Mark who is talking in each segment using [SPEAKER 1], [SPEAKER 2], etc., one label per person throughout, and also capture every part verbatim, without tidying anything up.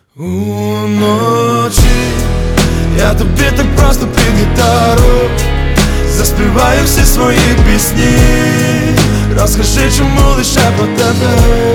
[SPEAKER 1] Уночі я тобі так просто під гітару заспіваю всі свої пісні. Розкажи, чому лише про тебе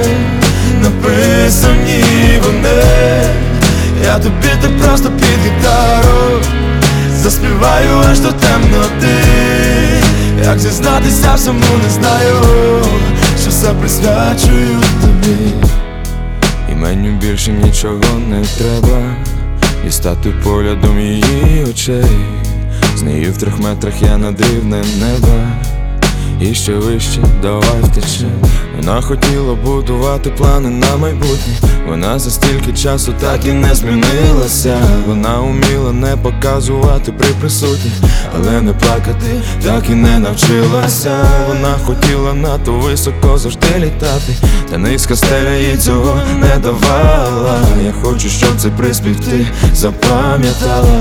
[SPEAKER 1] написані вони. Я тобі так просто під гітару заспіваю аж до темноти. Як зізнатися всьому не знаю, що все присвячую тобі. І мені більше нічого не треба, і стати поглядом її очей. З нею в трьох метрах я над рівнем неба, і ще вище, давай втече. Вона хотіла будувати плани на майбутнє. Вона за стільки часу так і не змінилася. Вона уміла не показувати при присутніх, але не плакати так і не навчилася. Вона хотіла надто високо завжди літати, та низька стеля їй цього не давала. Я хочу, щоб цей приспів ти запам'ятала.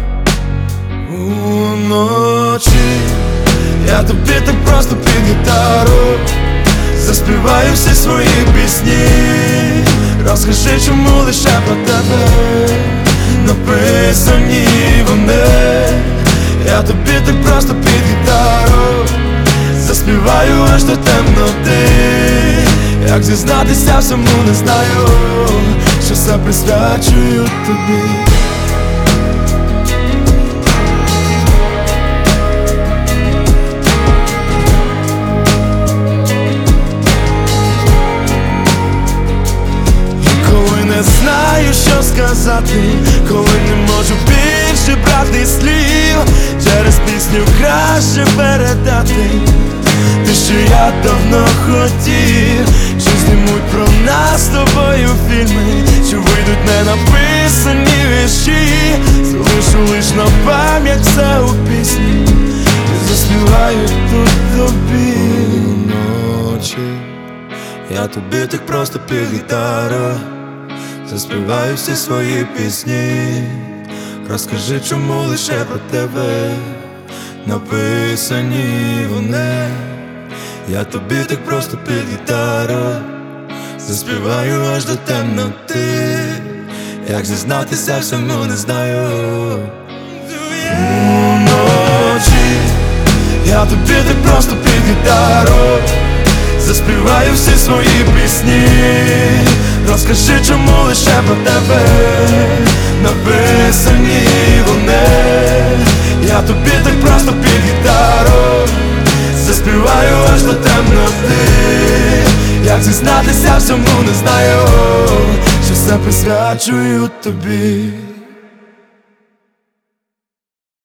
[SPEAKER 1] Уночі я тобі так просто під гітару заспіваю всі свої пісні. Розкажи, чому лише про тебе написані вони. Я тобі так просто під гітару заспіваю аж до темноти. Як зізнатися всьому не знаю, що все присвячую тобі. Не знаю, що сказати, коли не можу більше брати слів. Через пісню краще передати те, що я давно хотів. Що знімуть про нас з тобою фільми, що вийдуть не написані вірші. Залишу лиш на пам'ять все у пісні і заспіваю тут тобі. Вночі я тобі так просто під гітару заспіваю всі свої пісні. Розкажи, чому лише про тебе написані вони. Я тобі так просто під гітару заспіваю аж до темноти. Як зізнатися всьому не знаю. Уночі я тобі так просто під гітару заспіваю всі свої пісні. Розкажи, чому лише про тебе написані вони. Я тобі так просто під гітару заспіваю аж до темноти. Як зізнатися всьому не знаю, що все присвячую тобі.